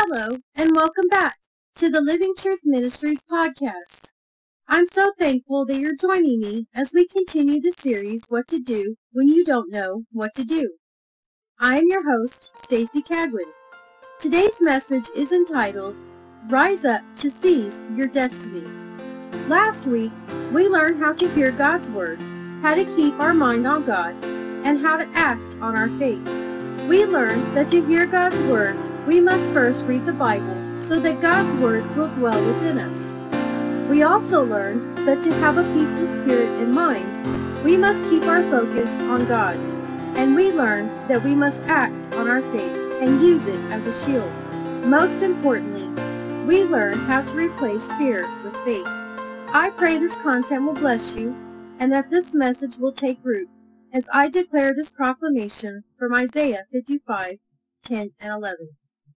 Hello, and welcome back to the Living Truth Ministries podcast. I'm so thankful that you're joining me as we continue the series, What to Do When You Don't Know What to Do. I am your host, Stacy Cadwin. Today's message is entitled, Rise Up to Seize Your Destiny. Last week, we learned how to hear God's Word, how to keep our mind on God, and how to act on our faith. We learned that to hear God's Word, we must first read the Bible so that God's Word will dwell within us. We also learned that to have a peaceful spirit and mind, we must keep our focus on God. And we learned that we must act on our faith and use it as a shield. Most importantly, we learned how to replace fear with faith. I pray this content will bless you and that this message will take root as I declare this proclamation from Isaiah 55:10 and 11.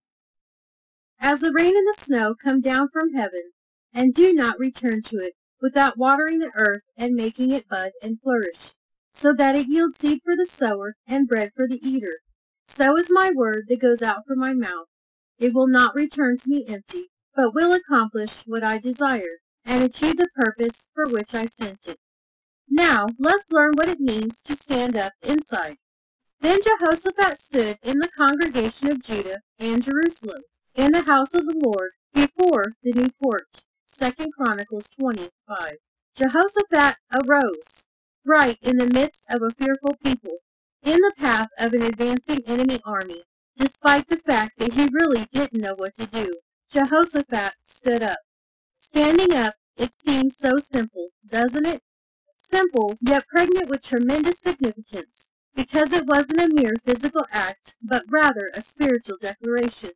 As the rain and the snow come down from heaven, and do not return to it without watering the earth and making it bud and flourish, so that it yields seed for the sower and bread for the eater, so is my word that goes out from my mouth. It will not return to me empty, but will accomplish what I desire, and achieve the purpose for which I sent it. Now, let's learn what it means to stand up inside. Then Jehoshaphat stood in the congregation of Judah and Jerusalem, in the house of the Lord, before the new court. 2 Chronicles 20:5. Jehoshaphat arose, right in the midst of a fearful people, in the path of an advancing enemy army. Despite the fact that he really didn't know what to do, Jehoshaphat stood up. Standing up, it seems so simple, doesn't it? Simple, yet pregnant with tremendous significance, because it wasn't a mere physical act, but rather a spiritual declaration.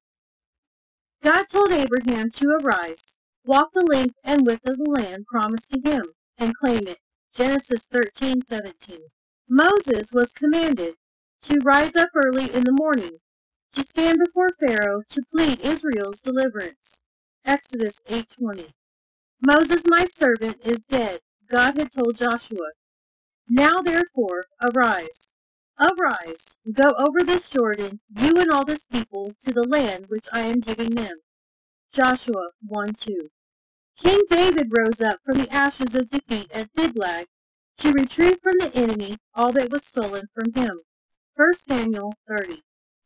God told Abraham to arise, walk the length and width of the land promised to him, and claim it. Genesis 13:17. Moses was commanded to rise up early in the morning, to stand before Pharaoh to plead Israel's deliverance. Exodus 8:20. Moses, my servant, is dead, God had told Joshua. Now therefore, arise. Arise, go over this Jordan, you and all this people, to the land which I am giving them. Joshua 1:2. King David rose up from the ashes of defeat at Ziklag to retrieve from the enemy all that was stolen from him. 1 Samuel 30.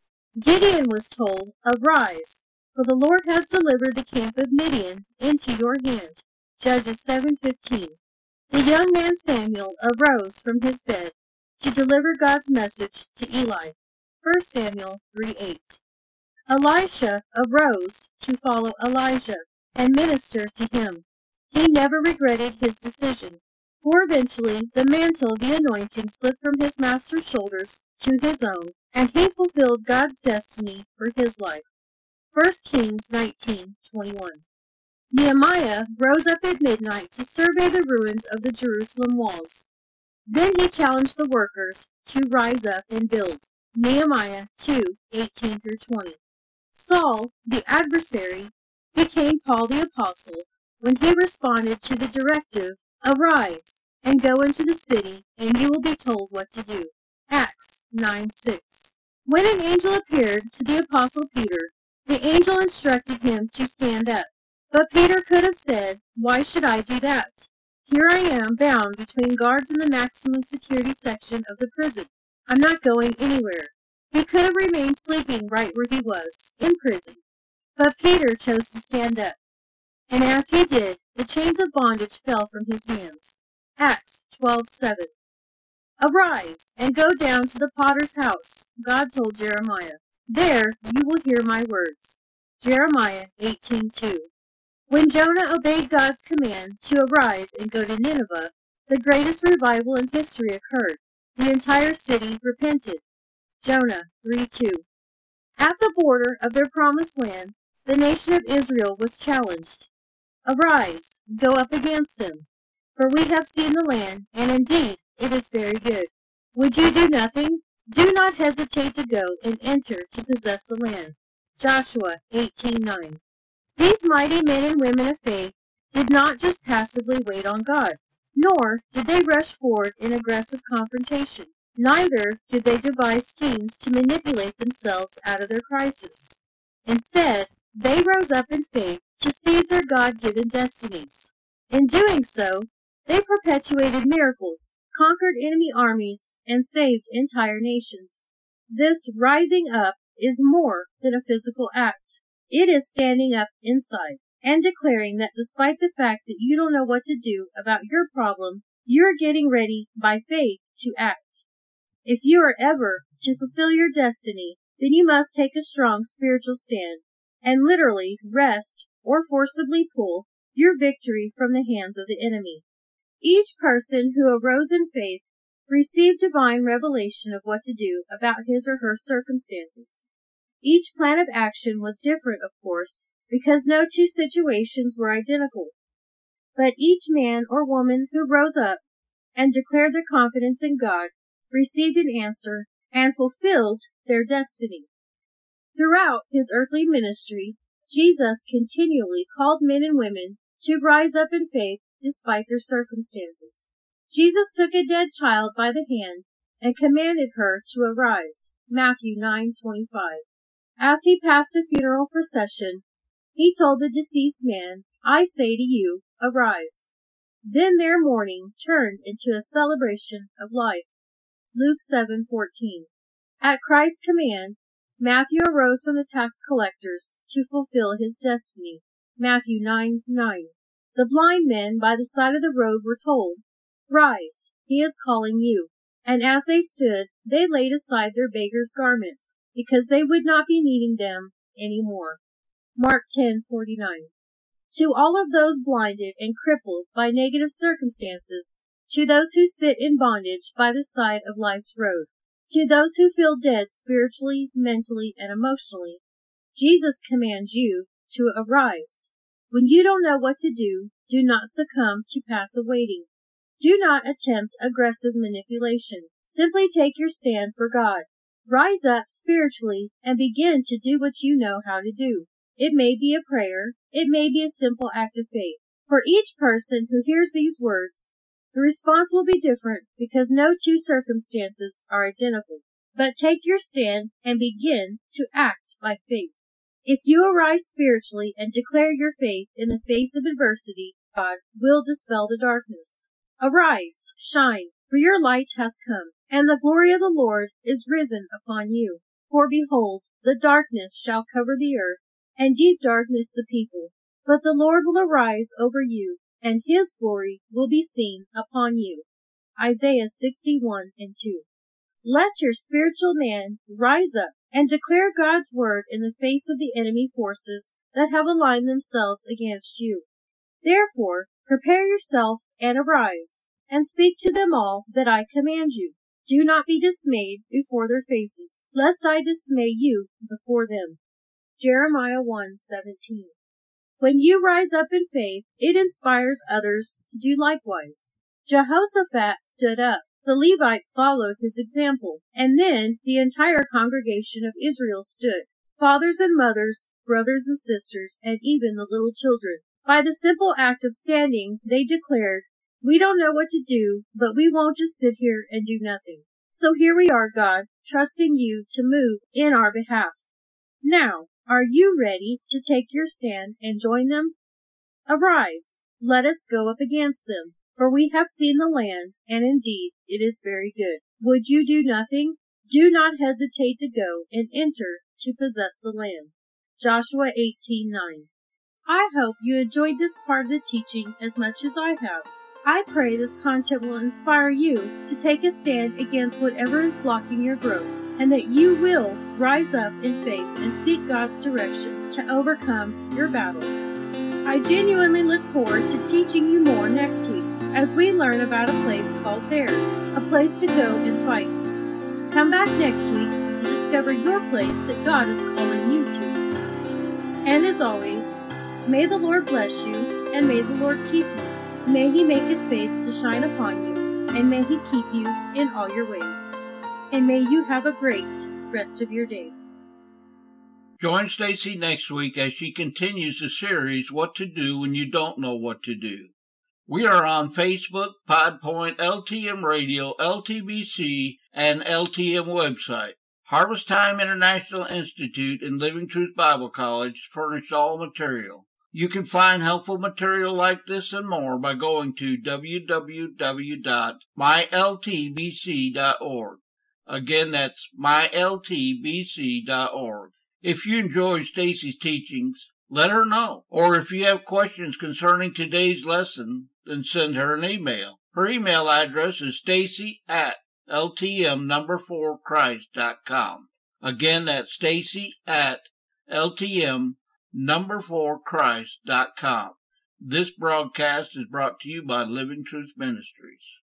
Gideon was told, Arise, for the Lord has delivered the camp of Midian into your hand. Judges 7:15. The young man Samuel arose from his bed to deliver God's message to Eli. 1 Samuel 3:8. Elisha arose to follow Elijah and minister to him. He never regretted his decision, for eventually the mantle of the anointing slipped from his master's shoulders to his own, and he fulfilled God's destiny for his life. 1 Kings 19:21. Nehemiah rose up at midnight to survey the ruins of the Jerusalem walls. Then he challenged the workers to rise up and build. Nehemiah 2:18-20. Saul, the adversary, became Paul the apostle when he responded to the directive, Arise, and go into the city, and you will be told what to do. Acts 9:6. When an angel appeared to the apostle Peter, the angel instructed him to stand up. But Peter could have said, Why should I do that? Here I am, bound between guards in the maximum security section of the prison. I'm not going anywhere. He could have remained sleeping right where he was, in prison. But Peter chose to stand up. And as he did, the chains of bondage fell from his hands. Acts 12:7. Arise, and go down to the potter's house, God told Jeremiah. There you will hear my words. Jeremiah 18:2. When Jonah obeyed God's command to arise and go to Nineveh, the greatest revival in history occurred. The entire city repented. Jonah 3:2. At the border of their promised land, the nation of Israel was challenged. Arise, go up against them, for we have seen the land, and indeed it is very good. Would you do nothing? Do not hesitate to go and enter to possess the land. Joshua 18:9. These mighty men and women of faith did not just passively wait on God, nor did they rush forward in aggressive confrontation. Neither did they devise schemes to manipulate themselves out of their crisis. Instead, They rose up in faith to seize their God-given destinies. In doing so, they perpetuated miracles, conquered enemy armies, and saved entire nations. This rising up is more than a physical act. It is standing up inside and declaring that despite the fact that you don't know what to do about your problem, you're getting ready by faith to act. If you are ever to fulfill your destiny, then you must take a strong spiritual stand and literally wrest or forcibly pull your victory from the hands of the enemy. Each person who arose in faith received divine revelation of what to do about his or her circumstances. Each plan of action was different, of course, because no two situations were identical. But each man or woman who rose up and declared their confidence in God received an answer and fulfilled their destiny. Throughout his earthly ministry, Jesus continually called men and women to rise up in faith despite their circumstances. Jesus took a dead child by the hand and commanded her to arise. Matthew 9:25. As he passed a funeral procession, he told the deceased man, "I say to you, arise." Then their mourning turned into a celebration of life. Luke 7:14. At Christ's command, Matthew arose from the tax collectors to fulfill his destiny. Matthew 9:9. The blind men by the side of the road were told, "Rise, he is calling you." And as they stood, they laid aside their beggars' garments, because they would not be needing them any more. Mark 10:49. To all of those blinded and crippled by negative circumstances, to those who sit in bondage by the side of life's road, to those who feel dead spiritually, mentally, and emotionally, Jesus commands you to arise. When you don't know what to do not succumb to passive waiting. Do not attempt aggressive manipulation. Simply take your stand for God. Rise up spiritually and begin to do what you know how to do. It may be a prayer. It may be a simple act of faith. For each person who hears these words, the response will be different because no two circumstances are identical. But take your stand and begin to act by faith. If you arise spiritually and declare your faith in the face of adversity, God will dispel the darkness. Arise, shine, for your light has come, and the glory of the Lord is risen upon you. For behold, the darkness shall cover the earth, and deep darkness the people. But the Lord will arise over you, and his glory will be seen upon you. Isaiah 61:2. Let your spiritual man rise up and declare God's word in the face of the enemy forces that have aligned themselves against you. Therefore, prepare yourself and arise, and speak to them all that I command you. Do not be dismayed before their faces, lest I dismay you before them. Jeremiah 1:17. When you rise up in faith, it inspires others to do likewise. Jehoshaphat stood up. The Levites followed his example, and then the entire congregation of Israel stood. Fathers and mothers, brothers and sisters, and even the little children. By the simple act of standing, they declared, "We don't know what to do, but we won't just sit here and do nothing. So here we are, God, trusting you to move in our behalf." Now, are you ready to take your stand and join them? Arise, let us go up against them, for we have seen the land, and indeed it is very good. Would you do nothing? Do not hesitate to go and enter to possess the land. Joshua 18:9. I hope you enjoyed this part of the teaching as much as I have. I pray this content will inspire you to take a stand against whatever is blocking your growth, and that you will rise up in faith and seek God's direction to overcome your battle. I genuinely look forward to teaching you more next week as we learn about a place called There, a place to go and fight. Come back next week to discover your place that God is calling you to. And as always, may the Lord bless you, and may the Lord keep you. May he make his face to shine upon you, and may he keep you in all your ways. And may you have a great rest of your day. Join Stacy next week as she continues the series, What to Do When You Don't Know What to Do. We are on Facebook, Podpoint, LTM Radio, LTBC, and LTM website. Harvest Time International Institute and Living Truth Bible College furnish all material. You can find helpful material like this and more by going to www.myltbc.org. Again, that's myltbc.org. If you enjoyed Stacy's teachings, let her know. Or if you have questions concerning today's lesson, then send her an email. Her email address is stacy@ltm4christ.com. Again, that's stacy@ltm4christ.com. This broadcast is brought to you by Living Truth Ministries.